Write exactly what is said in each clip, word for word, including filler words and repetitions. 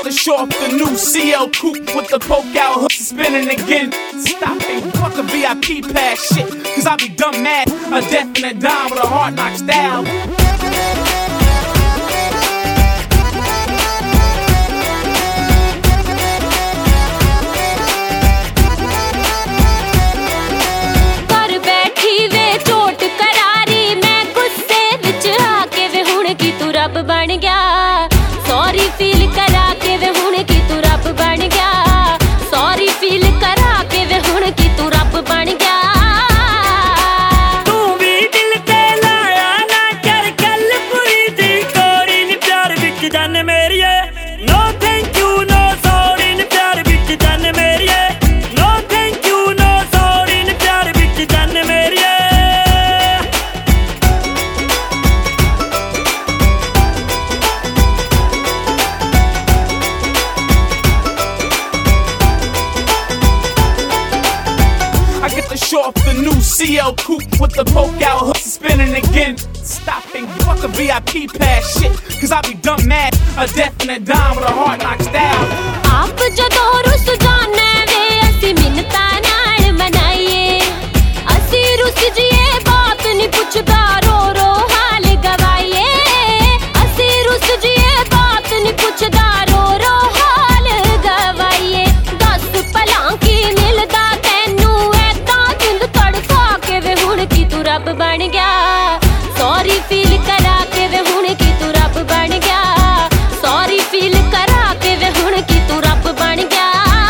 to show off the new C L coupe with the poke out hook spinning again. Stop it, fuck a V I P pass shit, cause I be dumb mad. A death and a dime with a hard knock style. बन गया sorry feel करा के वे हुण की तू रब बन गया सॉरी फील करा के वे हुण की तू रब बन गया तू भी दिल ते लाया ना कर कल पूरी दी कोरी नी प्यार विच जान मेरिए no thank you no sorry नी प्यार विच जान मेरिए no thank you no sorry नी प्यार विच जान मेरिए Show off the new C L coupe with the poke out hook spinning again. Stop it, fuck a V I P pass shit, cause I be dumb mad. A death and a dime with a hard knock style. आप जदों रुस जाने वे असी मिन्नता नाल मनाइए असी रुस जिए बात नहीं पुछदा रो रो हाल गवाइए असी रुस जिए बात नहीं पुछदा रो रो हाल गवाइए दस भला की मिलदा रब बन गया सॉरी फील करा के वे हुण की तू रब बन गया सॉरी फील करा के वे हुण की तू रब बन गया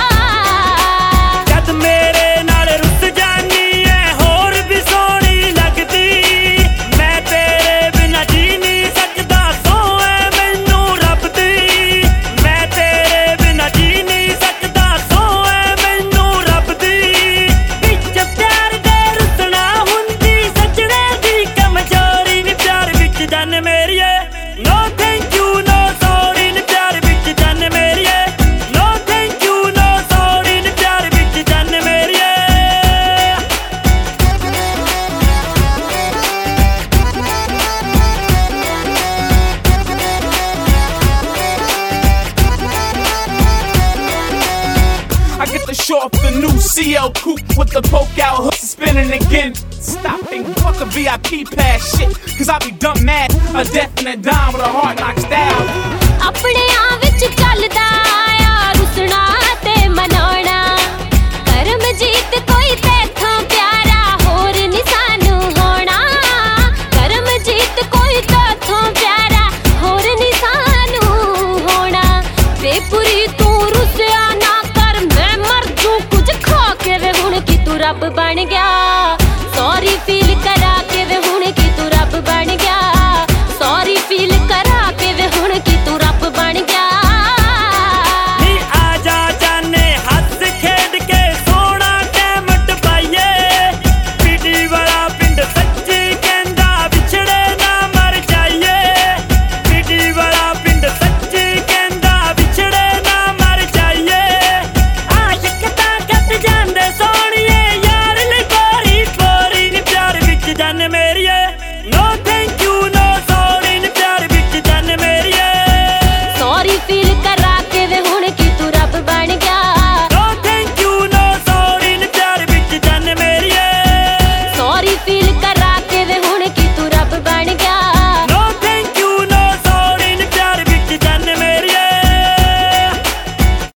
जद मेरे नाल रुस जानी है होर भी सोहनी लगदी मैं तेरे बिना जी नहीं सकदा सोए मैनू रब दी मैं तेरे बिना जी नहीं सकदा सोए मैनू रब दी विच प्यार दे रुसना जान मेरिए no thank you no sorry नी प्यार विच जान मेरिए no thank you no sorry नी प्यार विच जान मेरिए I get to show off the new C L coupe with the poke out hook spinning again. Stop it, fuck a V I P pass shit, cause I be dumb mad. A death and a dime with a hard knock style. अपने आ विच चलदा आया रुसना ते मनाउणा करम जीत कोई तेथों प्यारा होर नी सानू होना करम जीत कोई तेथों प्यारा होर नी सानू होना बेपुरी